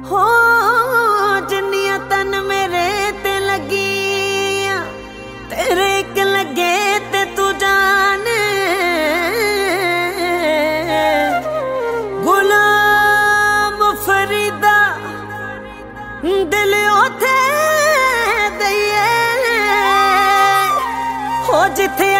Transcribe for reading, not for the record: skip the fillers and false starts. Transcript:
हो जिन्नियां तन मेरे ते लगियां तेरे एक लगे ते तू जान गुलाम फरीदा दिल ओथे दइए हो जिथे